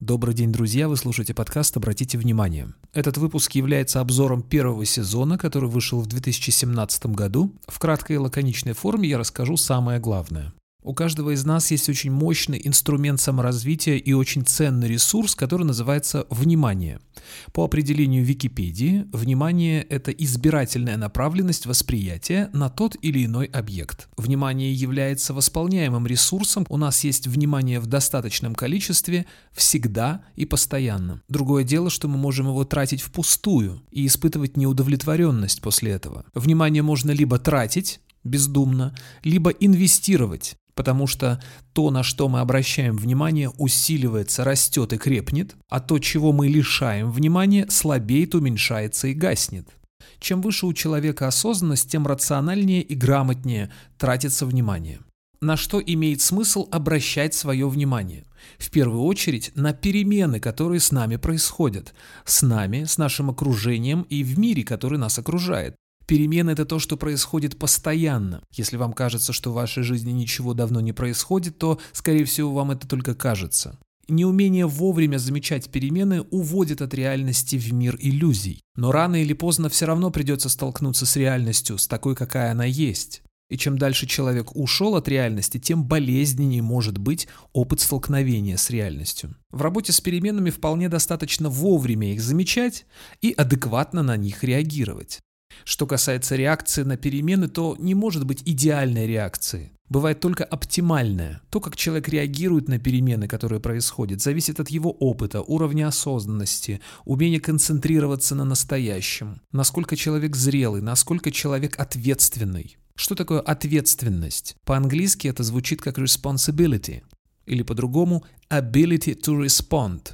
Добрый день, друзья! Вы слушаете подкаст «Обратите внимание». Этот выпуск является обзором первого сезона, который вышел в 2017 году. В краткой и лаконичной форме я расскажу самое главное. У каждого из нас есть очень мощный инструмент саморазвития и очень ценный ресурс, который называется «внимание». По определению Википедии, внимание – это избирательная направленность восприятия на тот или иной объект. Внимание является восполняемым ресурсом, у нас есть внимание в достаточном количестве всегда и постоянно. Другое дело, что мы можем его тратить впустую и испытывать неудовлетворенность после этого. Внимание можно либо тратить бездумно, либо инвестировать, потому что то, на что мы обращаем внимание, усиливается, растет и крепнет, а то, чего мы лишаем внимания, слабеет, уменьшается и гаснет. Чем выше у человека осознанность, тем рациональнее и грамотнее тратится внимание. На что имеет смысл обращать свое внимание? В первую очередь на перемены, которые с нами происходят, с нами, с нашим окружением и в мире, который нас окружает. Перемены – это то, что происходит постоянно. Если вам кажется, что в вашей жизни ничего давно не происходит, то, скорее всего, вам это только кажется. Неумение вовремя замечать перемены уводит от реальности в мир иллюзий. Но рано или поздно все равно придется столкнуться с реальностью, с такой, какая она есть. И чем дальше человек ушел от реальности, тем болезненнее может быть опыт столкновения с реальностью. В работе с переменами вполне достаточно вовремя их замечать и адекватно на них реагировать. Что касается реакции на перемены, то не может быть идеальной реакции. Бывает только оптимальная. То, как человек реагирует на перемены, которые происходят, зависит от его опыта, уровня осознанности, умения концентрироваться на настоящем, насколько человек зрелый, насколько человек ответственный. Что такое ответственность? По-английски это звучит как responsibility, или по-другому ability to respond.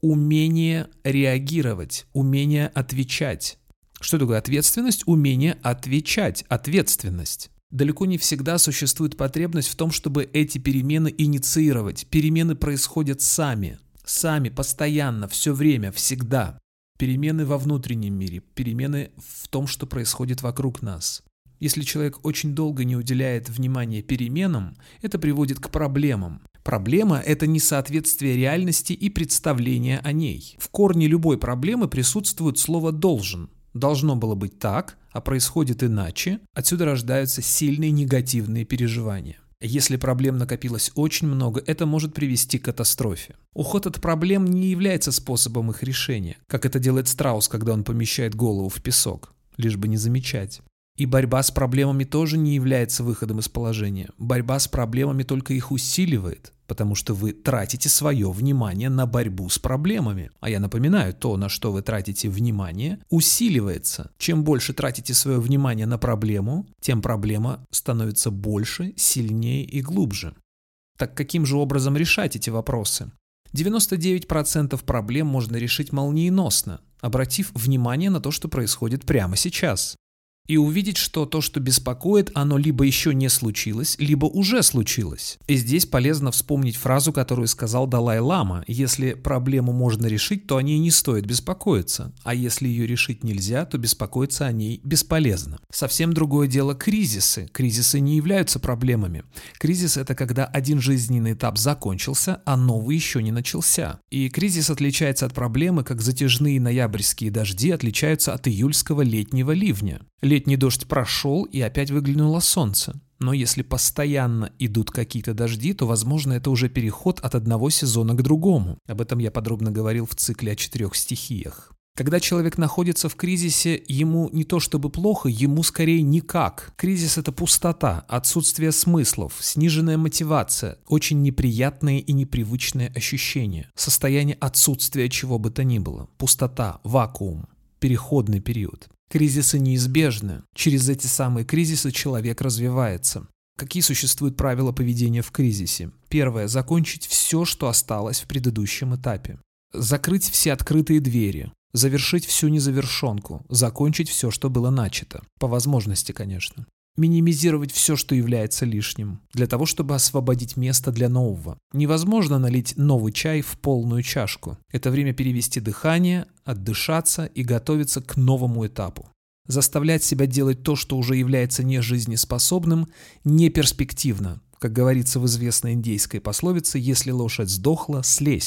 Умение реагировать, умение отвечать. Что такое ответственность? Умение отвечать. Ответственность. Далеко не всегда существует потребность в том, чтобы эти перемены инициировать. Перемены происходят сами. Сами, постоянно, все время, всегда. Перемены во внутреннем мире. Перемены в том, что происходит вокруг нас. Если человек очень долго не уделяет внимания переменам, это приводит к проблемам. Проблема – это несоответствие реальности и представления о ней. В корне любой проблемы присутствует слово «должен». Должно было быть так, а происходит иначе. Отсюда рождаются сильные негативные переживания. Если проблем накопилось очень много, это может привести к катастрофе. Уход от проблем не является способом их решения, как это делает страус, когда он помещает голову в песок, лишь бы не замечать. И борьба с проблемами тоже не является выходом из положения. Борьба с проблемами только их усиливает, потому что вы тратите свое внимание на борьбу с проблемами. А я напоминаю, то, на что вы тратите внимание, усиливается. Чем больше тратите свое внимание на проблему, тем проблема становится больше, сильнее и глубже. Так каким же образом решать эти вопросы? 99% проблем можно решить молниеносно, обратив внимание на то, что происходит прямо сейчас. И увидеть, что то, что беспокоит, оно либо еще не случилось, либо уже случилось. И здесь полезно вспомнить фразу, которую сказал Далай-лама: если проблему можно решить, то о ней не стоит беспокоиться, а если ее решить нельзя, то беспокоиться о ней бесполезно. Совсем другое дело кризисы. Кризисы не являются проблемами. Кризис – это когда один жизненный этап закончился, а новый еще не начался. И кризис отличается от проблемы, как затяжные ноябрьские дожди отличаются от июльского летнего ливня. Летний дождь прошел, и опять выглянуло солнце. Но если постоянно идут какие-то дожди, то, возможно, это уже переход от одного сезона к другому. Об этом я подробно говорил в цикле о 4 стихиях. Когда человек находится в кризисе, ему не то чтобы плохо, ему скорее никак. Кризис – это пустота, отсутствие смыслов, сниженная мотивация, очень неприятные и непривычные ощущения, состояние отсутствия чего бы то ни было, пустота, вакуум, переходный период. Кризисы неизбежны. Через эти самые кризисы человек развивается. Какие существуют правила поведения в кризисе? Первое – закончить все, что осталось в предыдущем этапе. Закрыть все открытые двери. Завершить всю незавершенку. Закончить все, что было начато. По возможности, конечно. Минимизировать все, что является лишним, для того, чтобы освободить место для нового. Невозможно налить новый чай в полную чашку. Это время перевести дыхание, отдышаться и готовиться к новому этапу. Заставлять себя делать то, что уже является нежизнеспособным, неперспективно. Как говорится в известной индейской пословице: «Если лошадь сдохла, слезь».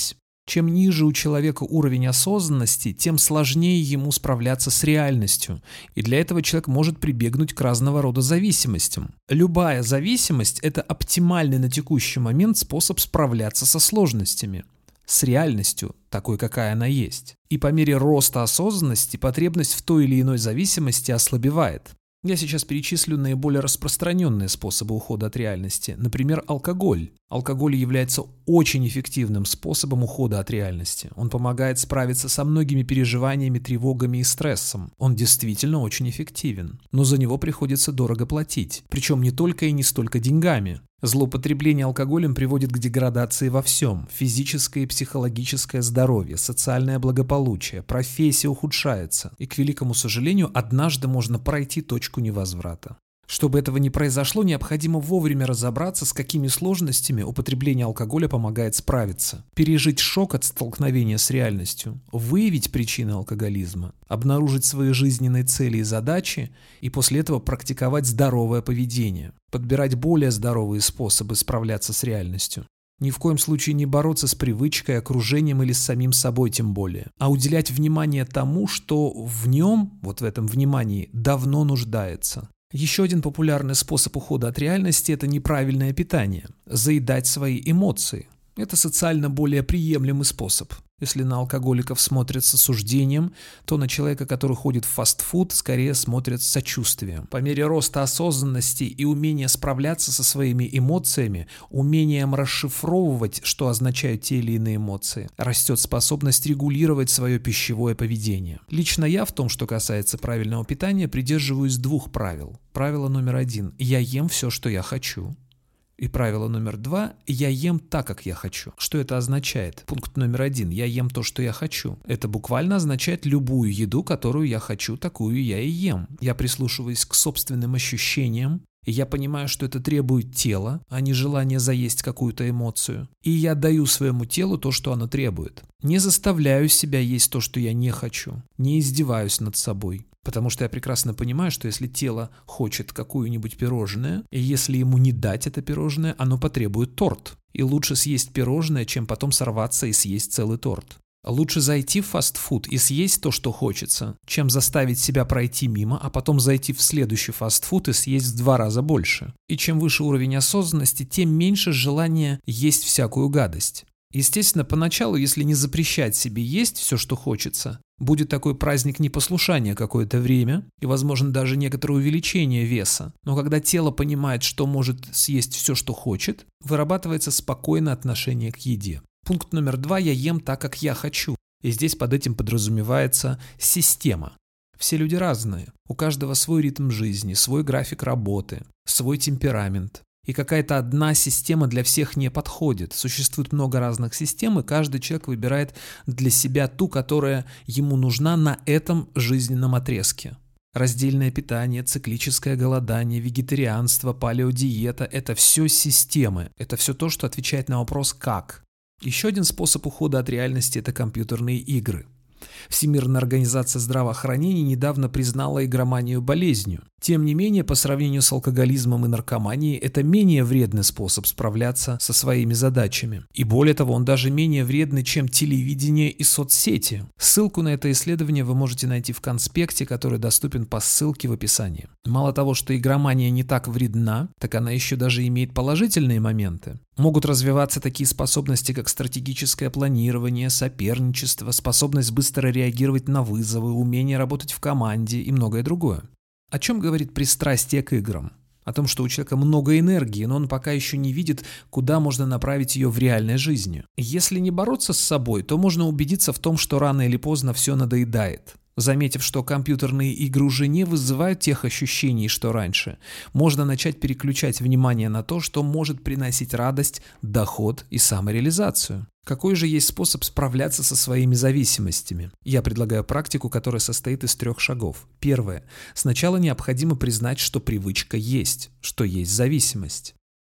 Чем ниже у человека уровень осознанности, тем сложнее ему справляться с реальностью, и для этого человек может прибегнуть к разного рода зависимостям. Любая зависимость – это оптимальный на текущий момент способ справляться со сложностями, с реальностью, такой, какая она есть. И по мере роста осознанности потребность в той или иной зависимости ослабевает. Я сейчас перечислю наиболее распространенные способы ухода от реальности. Например, алкоголь. Алкоголь является очень эффективным способом ухода от реальности. Он помогает справиться со многими переживаниями, тревогами и стрессом. Он действительно очень эффективен. Но за него приходится дорого платить. Причем не только и не столько деньгами. Злоупотребление алкоголем приводит к деградации во всем. Физическое и психологическое здоровье, социальное благополучие, профессия ухудшается. И, к великому сожалению, однажды можно пройти точку невозврата. Чтобы этого не произошло, необходимо вовремя разобраться, с какими сложностями употребление алкоголя помогает справиться, пережить шок от столкновения с реальностью, выявить причины алкоголизма, обнаружить свои жизненные цели и задачи и после этого практиковать здоровое поведение, подбирать более здоровые способы справляться с реальностью. Ни в коем случае не бороться с привычкой, окружением или с самим собой тем более, а уделять внимание тому, что в нем, вот в этом внимании, давно нуждается. Еще один популярный способ ухода от реальности – это неправильное питание, заедать свои эмоции. Это социально более приемлемый способ. Если на алкоголиков смотрят с осуждением, то на человека, который ходит в фастфуд, скорее смотрят с сочувствием. По мере роста осознанности и умения справляться со своими эмоциями, умением расшифровывать, что означают те или иные эмоции, растет способность регулировать свое пищевое поведение. Лично я в том, что касается правильного питания, придерживаюсь двух правил. Правило номер 1 – я ем все, что я хочу. И правило номер 2 – я ем так, как я хочу. Что это означает? Пункт номер 1 – я ем то, что я хочу. Это буквально означает любую еду, которую я хочу, такую я и ем. Я прислушиваюсь к собственным ощущениям, и я понимаю, что это требует тела, а не желание заесть какую-то эмоцию. И я даю своему телу то, что оно требует. Не заставляю себя есть то, что я не хочу. Не издеваюсь над собой. Потому что я прекрасно понимаю, что если тело хочет какое-нибудь пирожное, и если ему не дать это пирожное, оно потребует торт. И лучше съесть пирожное, чем потом сорваться и съесть целый торт. Лучше зайти в фастфуд и съесть то, что хочется, чем заставить себя пройти мимо, а потом зайти в следующий фастфуд и съесть в 2 раза больше. И чем выше уровень осознанности, тем меньше желания есть всякую гадость. Естественно, поначалу, если не запрещать себе есть все, что хочется, будет такой праздник непослушания какое-то время и, возможно, даже некоторое увеличение веса. Но когда тело понимает, что может съесть все, что хочет, вырабатывается спокойное отношение к еде. Пункт номер 2 – я ем так, как я хочу. И здесь под этим подразумевается система. Все люди разные. У каждого свой ритм жизни, свой график работы, свой темперамент. И какая-то одна система для всех не подходит. Существует много разных систем, и каждый человек выбирает для себя ту, которая ему нужна на этом жизненном отрезке. Раздельное питание, циклическое голодание, вегетарианство, палеодиета – это все системы. Это все то, что отвечает на вопрос «как?». Еще один способ ухода от реальности – это компьютерные игры. Всемирная организация здравоохранения недавно признала игроманию болезнью. Тем не менее, по сравнению с алкоголизмом и наркоманией, это менее вредный способ справляться со своими задачами. И более того, он даже менее вредный, чем телевидение и соцсети. Ссылку на это исследование вы можете найти в конспекте, который доступен по ссылке в описании. Мало того, что игромания не так вредна, так она еще даже имеет положительные моменты. Могут развиваться такие способности, как стратегическое планирование, соперничество, способность быстро реагировать на вызовы, умение работать в команде и многое другое. О чем говорит пристрастие к играм? О том, что у человека много энергии, но он пока еще не видит, куда можно направить ее в реальной жизни. Если не бороться с собой, то можно убедиться в том, что рано или поздно все надоедает. Заметив, что компьютерные игры уже не вызывают тех ощущений, что раньше, можно начать переключать внимание на то, что может приносить радость, доход и самореализацию. Какой же есть способ справляться со своими зависимостями? Я предлагаю практику, которая состоит из 3 шагов. Первое. Сначала необходимо признать, что привычка есть, что есть зависимость.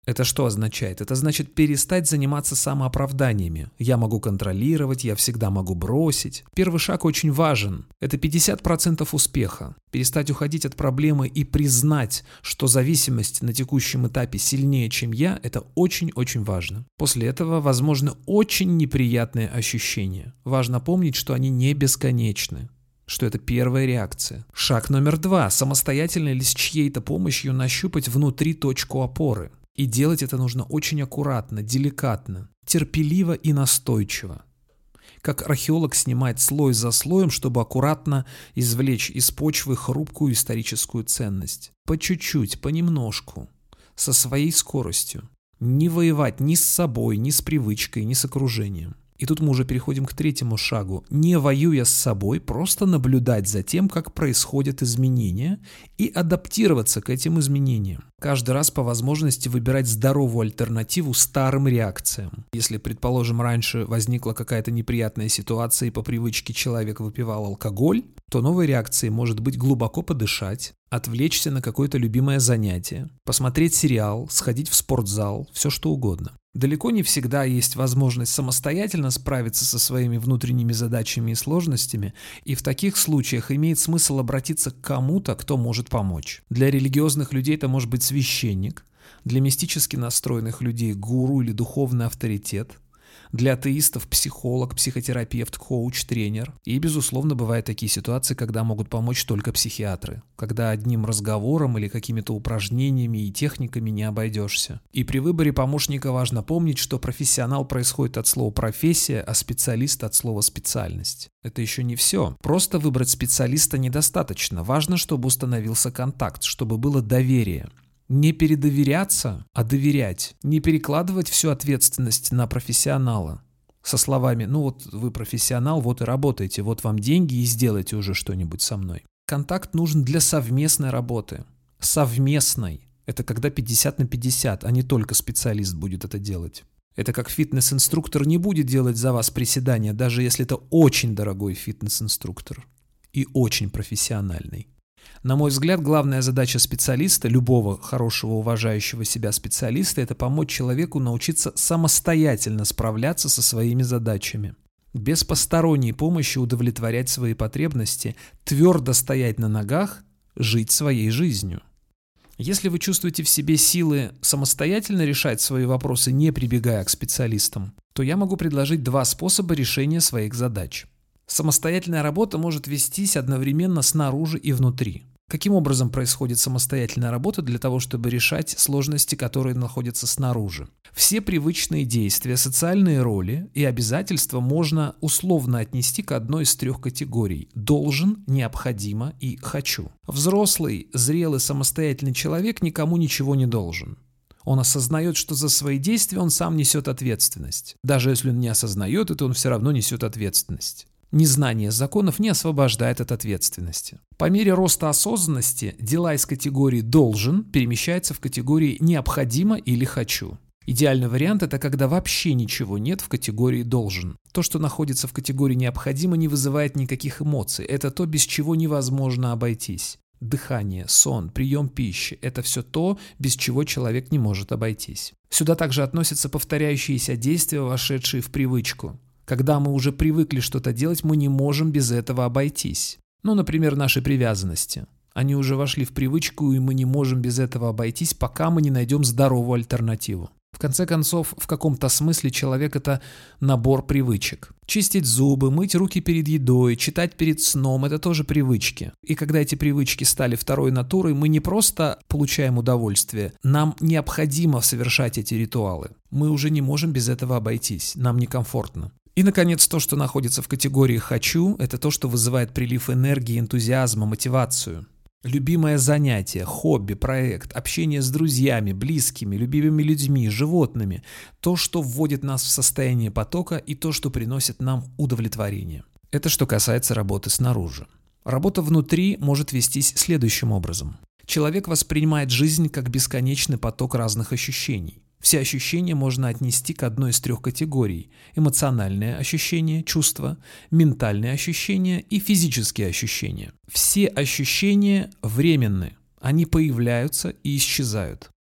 Это что означает? Это значит перестать заниматься самооправданиями. Я могу контролировать, я всегда могу бросить. Первый шаг очень важен. Это 50% успеха. Перестать уходить от проблемы и признать, что зависимость на текущем этапе сильнее, чем я, это очень-очень важно. После этого возможны очень неприятные ощущения. Важно помнить, что они не бесконечны. Что это первая реакция. Шаг номер 2. Самостоятельно или с чьей-то помощью нащупать внутри точку опоры. И делать это нужно очень аккуратно, деликатно, терпеливо и настойчиво. Как археолог снимает слой за слоем, чтобы аккуратно извлечь из почвы хрупкую историческую ценность. По чуть-чуть, понемножку, со своей скоростью. Не воевать ни с собой, ни с привычкой, ни с окружением. И тут мы уже переходим к третьему шагу. Не воюя с собой, просто наблюдать за тем, как происходят изменения, и адаптироваться к этим изменениям. Каждый раз по возможности выбирать здоровую альтернативу старым реакциям. Если, предположим, раньше возникла какая-то неприятная ситуация и по привычке человек выпивал алкоголь, то новой реакцией может быть глубоко подышать, отвлечься на какое-то любимое занятие, посмотреть сериал, сходить в спортзал, все что угодно. Далеко не всегда есть возможность самостоятельно справиться со своими внутренними задачами и сложностями, и в таких случаях имеет смысл обратиться к кому-то, кто может помочь. Для религиозных людей это может быть священник, для мистически настроенных людей гуру или духовный авторитет, для атеистов психолог, психотерапевт, коуч, тренер. И, безусловно, бывают такие ситуации, когда могут помочь только психиатры, когда одним разговором или какими-то упражнениями и техниками не обойдешься. И при выборе помощника важно помнить, что профессионал происходит от слова «профессия», а специалист от слова «специальность». Это еще не все. Просто выбрать специалиста недостаточно. Важно, чтобы установился контакт, чтобы было доверие. Не передоверяться, а доверять. Не перекладывать всю ответственность на профессионала. Со словами «ну вот вы профессионал, вот и работаете, вот вам деньги и сделайте уже что-нибудь со мной». Контакт нужен для совместной работы. Совместной. Это когда 50/50, а не только специалист будет это делать. Это как фитнес-инструктор не будет делать за вас приседания, даже если это очень дорогой фитнес-инструктор и очень профессиональный. На мой взгляд, главная задача специалиста, любого хорошего, уважающего себя специалиста, это помочь человеку научиться самостоятельно справляться со своими задачами. Без посторонней помощи удовлетворять свои потребности, твердо стоять на ногах, жить своей жизнью. Если вы чувствуете в себе силы самостоятельно решать свои вопросы, не прибегая к специалистам, то я могу предложить 2 способа решения своих задач. Самостоятельная работа может вестись одновременно снаружи и внутри. Каким образом происходит самостоятельная работа для того, чтобы решать сложности, которые находятся снаружи? Все привычные действия, социальные роли и обязательства можно условно отнести к одной из 3 категорий – должен, необходимо и хочу. Взрослый, зрелый, самостоятельный человек никому ничего не должен. Он осознает, что за свои действия он сам несет ответственность. Даже если он не осознает это, он все равно несет ответственность. Незнание законов не освобождает от ответственности. По мере роста осознанности дела из категории «должен» перемещаются в категории «необходимо» или «хочу». Идеальный вариант – это когда вообще ничего нет в категории «должен». То, что находится в категории «необходимо», не вызывает никаких эмоций. Это то, без чего невозможно обойтись. Дыхание, сон, прием пищи – это все то, без чего человек не может обойтись. Сюда также относятся повторяющиеся действия, вошедшие в привычку. Когда мы уже привыкли что-то делать, мы не можем без этого обойтись. Например, наши привязанности. Они уже вошли в привычку, и мы не можем без этого обойтись, пока мы не найдем здоровую альтернативу. В конце концов, в каком-то смысле человек – это набор привычек. Чистить зубы, мыть руки перед едой, читать перед сном – это тоже привычки. И когда эти привычки стали второй натурой, мы не просто получаем удовольствие, нам необходимо совершать эти ритуалы. Мы уже не можем без этого обойтись, нам некомфортно. И, наконец, то, что находится в категории «хочу», это то, что вызывает прилив энергии, энтузиазма, мотивацию. Любимое занятие, хобби, проект, общение с друзьями, близкими, любимыми людьми, животными. То, что вводит нас в состояние потока и то, что приносит нам удовлетворение. Это что касается работы снаружи. Работа внутри может вестись следующим образом. Человек воспринимает жизнь как бесконечный поток разных ощущений. Все ощущения можно отнести к одной из 3 категорий – эмоциональные ощущения, чувства, ментальные ощущения и физические ощущения. Все ощущения временны, они появляются и исчезают.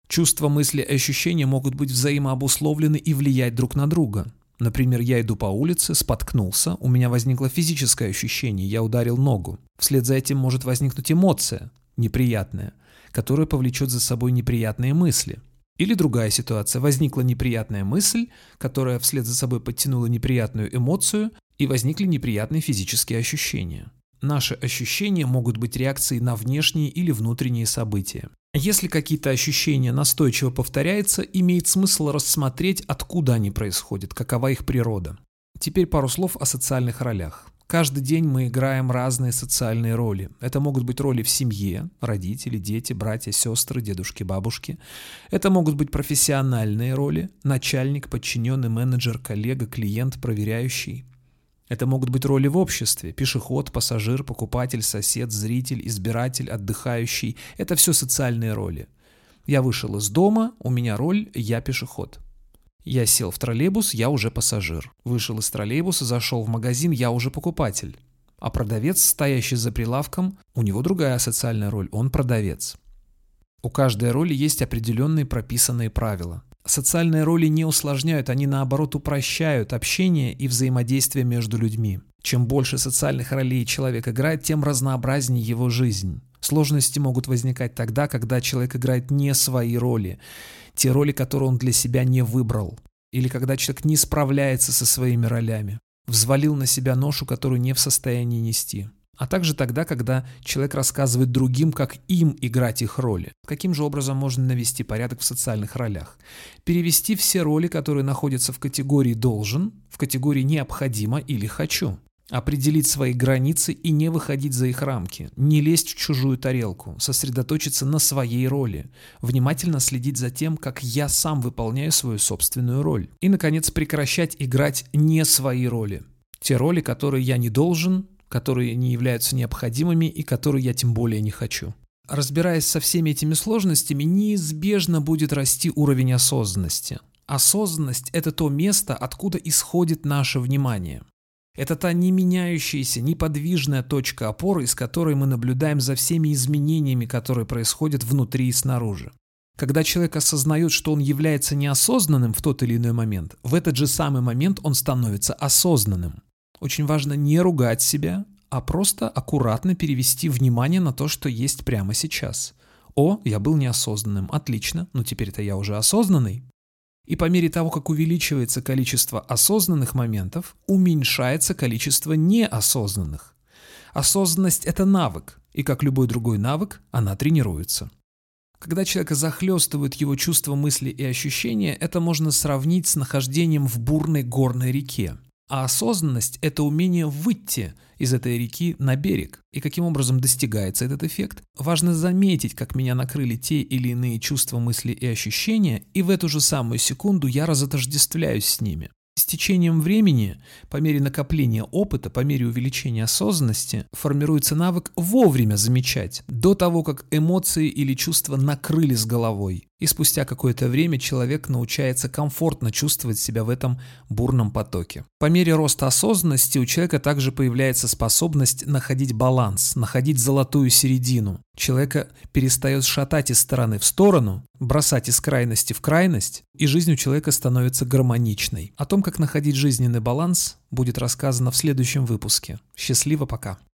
Чувства, мысли и ощущения могут быть взаимообусловлены и влиять друг на друга. Например, я иду по улице, споткнулся, у меня возникло физическое ощущение, я ударил ногу. Вслед за этим может возникнуть эмоция, неприятная, которая повлечет за собой неприятные мысли. Или другая ситуация. Возникла неприятная мысль, которая вслед за собой подтянула неприятную эмоцию, и возникли неприятные физические ощущения. Наши ощущения могут быть реакцией на внешние или внутренние события. Если какие-то ощущения настойчиво повторяются, имеет смысл рассмотреть, откуда они происходят, какова их природа. Теперь пару слов о социальных ролях. Каждый день мы играем разные социальные роли. Это могут быть роли в семье, родители, дети, братья, сестры, дедушки, бабушки. Это могут быть профессиональные роли, начальник, подчиненный, менеджер, коллега, клиент, проверяющий. Это могут быть роли в обществе: пешеход, пассажир, покупатель, сосед, зритель, избиратель, отдыхающий. Это все социальные роли. Я вышел из дома, у меня роль «я пешеход». Я сел в троллейбус, я уже пассажир. Вышел из троллейбуса, зашел в магазин, я уже покупатель. А продавец, стоящий за прилавком, у него другая социальная роль, он продавец. У каждой роли есть определенные прописанные правила. Социальные роли не усложняют, они наоборот упрощают общение и взаимодействие между людьми. Чем больше социальных ролей человек играет, тем разнообразнее его жизнь. Сложности могут возникать тогда, когда человек играет не свои роли, те роли, которые он для себя не выбрал, или когда человек не справляется со своими ролями, взвалил на себя ношу, которую не в состоянии нести. А также тогда, когда человек рассказывает другим, как им играть их роли. Каким же образом можно навести порядок в социальных ролях? Перевести все роли, которые находятся в категории «должен», в категории «необходимо» или «хочу». Определить свои границы и не выходить за их рамки, не лезть в чужую тарелку, сосредоточиться на своей роли, внимательно следить за тем, как я сам выполняю свою собственную роль. И, наконец, прекращать играть не свои роли. Те роли, которые я не должен, которые не являются необходимыми и которые я тем более не хочу. Разбираясь со всеми этими сложностями, неизбежно будет расти уровень осознанности. Осознанность – это то место, откуда исходит наше внимание. Это та не меняющаяся, неподвижная точка опоры, из которой мы наблюдаем за всеми изменениями, которые происходят внутри и снаружи. Когда человек осознает, что он является неосознанным в тот или иной момент, в этот же самый момент он становится осознанным. Очень важно не ругать себя, а просто аккуратно перевести внимание на то, что есть прямо сейчас. О, я был неосознанным, отлично, но теперь-то я уже осознанный. И по мере того, как увеличивается количество осознанных моментов, уменьшается количество неосознанных. Осознанность – это навык, и как любой другой навык, она тренируется. Когда человека захлестывают его чувства, мысли и ощущения, это можно сравнить с нахождением в бурной горной реке. А осознанность – это умение выйти из этой реки на берег. И каким образом достигается этот эффект? Важно заметить, как меня накрыли те или иные чувства, мысли и ощущения, и в эту же самую секунду я разотождествляюсь с ними. С течением времени, по мере накопления опыта, по мере увеличения осознанности, формируется навык вовремя замечать, до того, как эмоции или чувства накрыли с головой. И спустя какое-то время человек научается комфортно чувствовать себя в этом бурном потоке. По мере роста осознанности у человека также появляется способность находить баланс, находить золотую середину. Человека перестает шатать из стороны в сторону, бросать из крайности в крайность, и жизнь у человека становится гармоничной. О том, как находить жизненный баланс, будет рассказано в следующем выпуске. Счастливо, пока!